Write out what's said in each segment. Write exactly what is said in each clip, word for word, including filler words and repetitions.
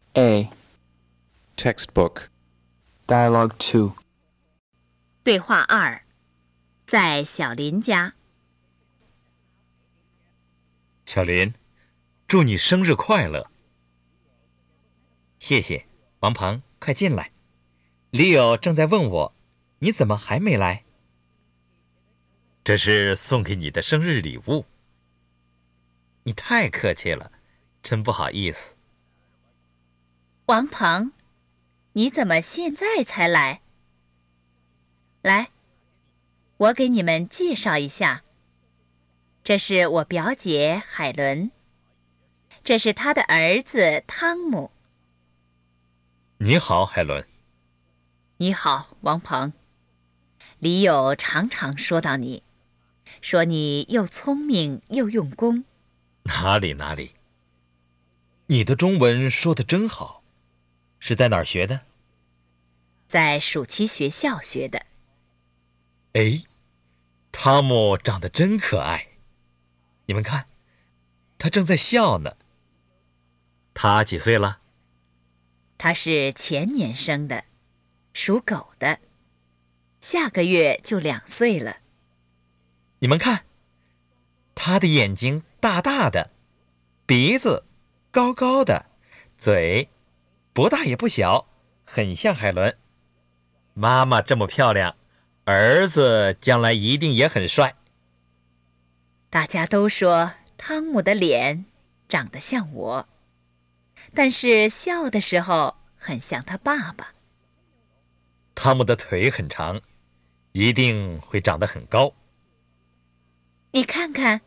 A. Textbook. Dialogue two. 对话二，在小林家。 小林，祝你生日快乐。谢谢，王鹏，快进来。李友正在问我，你怎么还没来？这是送给你的生日礼物。你太客气了，真不好意思。 王鹏，你怎么现在才来？来，我给你们介绍一下，这是我表姐海伦，这是她的儿子汤姆。 你好，海伦。 你好，王鹏。李友常常说到你，说你又聪明又用功。 哪里哪里，你的中文说得真好，是在哪儿学的？ 在暑期学校学的。 哎，汤姆长得真可爱，你们看，他正在笑呢。他几岁了？ 他是前年生的，属狗的，下个月就两岁了。 你们看，他的眼睛大大的，鼻子高高的，嘴不大也不小，很像海伦。妈妈这么漂亮，儿子将来一定也很帅。 大家都说汤姆的脸长得像我，但是笑的时候很像他爸爸。 汤姆的腿很长，一定会长得很高。 你看看，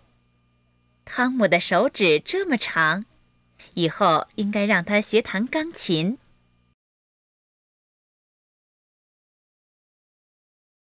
汤姆的手指这么长，以后应该让他学弹钢琴。